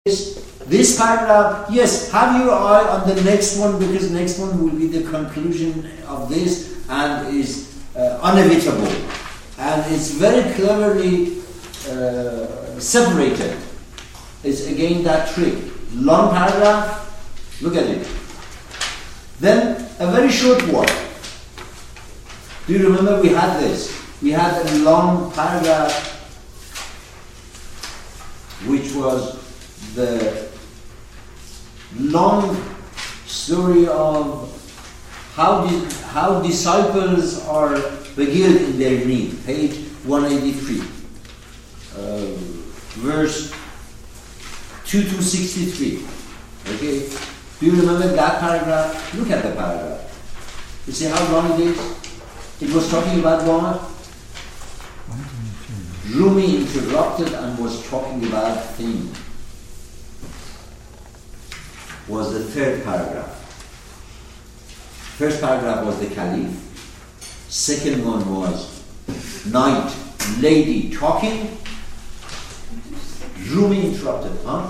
This paragraph, yes, have your eye on the next one, because next one will be the conclusion of this and is unevitable. And it's very cleverly separated. It's again that trick. Long paragraph, look at it. Then a very short one. Do you remember we had this? We had a long paragraph which was the long story of how disciples are revealed in their need. Page 183, verse 2 to 63. Okay, do you remember that paragraph? Look at the paragraph. You see how long it is? It was talking about what? Rumi interrupted and was talking about things. Was the third paragraph. First paragraph was the Caliph. Second one was knight, lady talking. Rumi interrupted. Huh?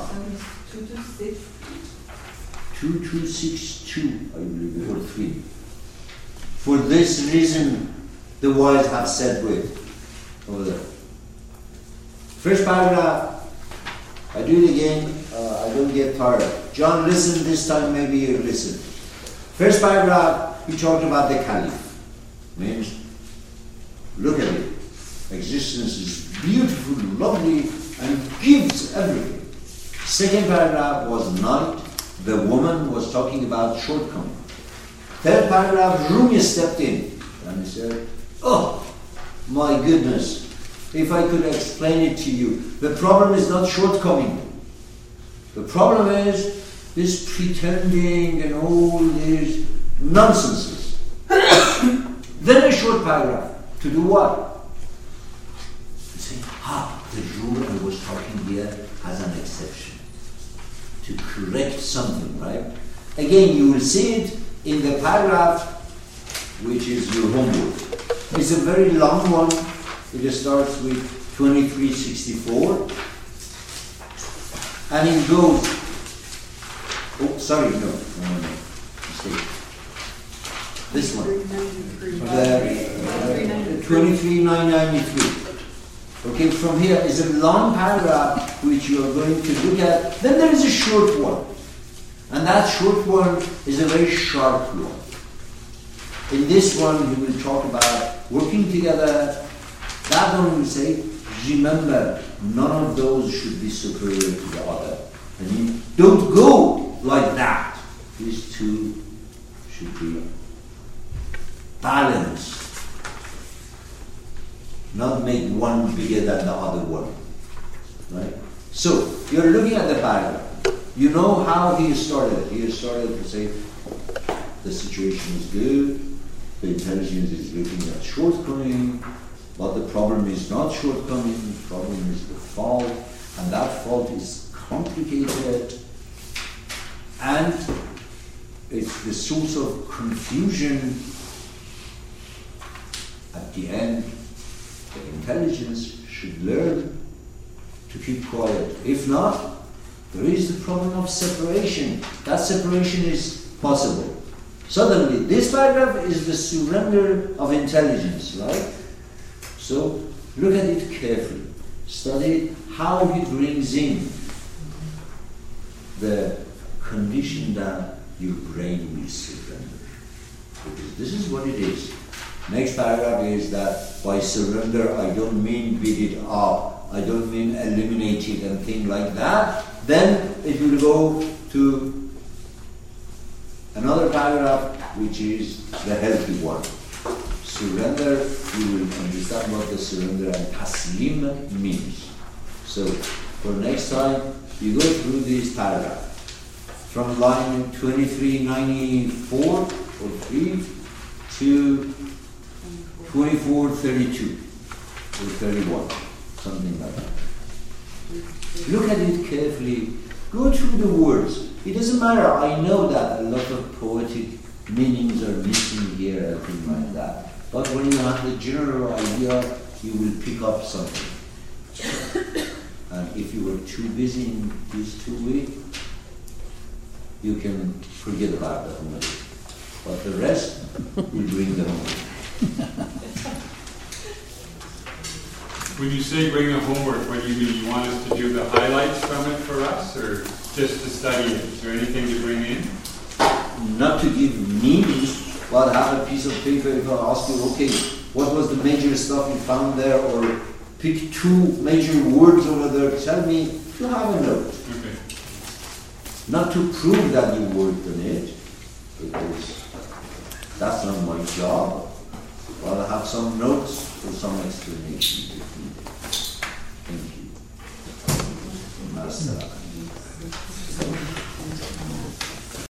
2262, I believe, or 3. For this reason, the wise have said with. Over there. First paragraph. I do it again. I don't get tired. John, listen this time. Maybe you listen. First paragraph, he talked about the Caliph. Means, look at it. Existence is beautiful, lovely, and gives everything. Second paragraph was night. The woman was talking about shortcoming. Third paragraph, Rumi stepped in and he said, "Oh, my goodness, if I could explain it to you, the problem is not shortcoming. The problem is this pretending and all these nonsenses." Then a short paragraph. To do what? You say, the rule I was talking here has an exception. To correct something, right? Again, you will see it in the paragraph, which is your homework. It's a very long one. It starts with 2364. And it goes, mistake. This one. 23993. Okay, from here is a long paragraph which you are going to look at. Then there is a short one. And that short one is a very sharp one. In this one, he will talk about working together. That one will say, remember, none of those should be superior to the other. I mean, don't go like that. These two should be balanced. Not make one bigger than the other one. Right? So, you're looking at the paragraph. You know how he started. He started to say, the situation is good, the intelligence is looking at shortcoming, but the problem is not shortcoming, the problem is the fault, and that fault is complicated, and it's the source of confusion. At the end, the intelligence should learn to keep quiet. If not, there is the problem of separation. That separation is possible. Suddenly, this paragraph is the surrender of intelligence, right? So, look at it carefully. Study how he brings in the condition that your brain will surrender. Because this is what it is. Next paragraph is that by surrender, I don't mean beat it up. I don't mean eliminate it and things like that. Then it will go to another paragraph, which is the healthy one. Surrender, you will understand what the surrender and taslim means. So, for next time, you go through this paragraph. From line 2394 or 3 to 2432 or 31, something like that. Look at it carefully. Go through the words. It doesn't matter. I know that a lot of poetic meanings are missing here and things like that. But when you have the general idea, you will pick up something. And if you were too busy in these 2 weeks, you can forget about the homework. But the rest, we bring the homework. When you say bring the homework, what do you mean? You want us to do the highlights from it for us, or just to study it? Is there anything to bring in? Not to give meaning, but have a piece of paper if I ask you, okay, what was the major stuff you found there, or pick 2 major words over there, tell me, to have a note. Okay. Not to prove that you worked on it, because that's not my job, but I have some notes for some explanation. Thank you.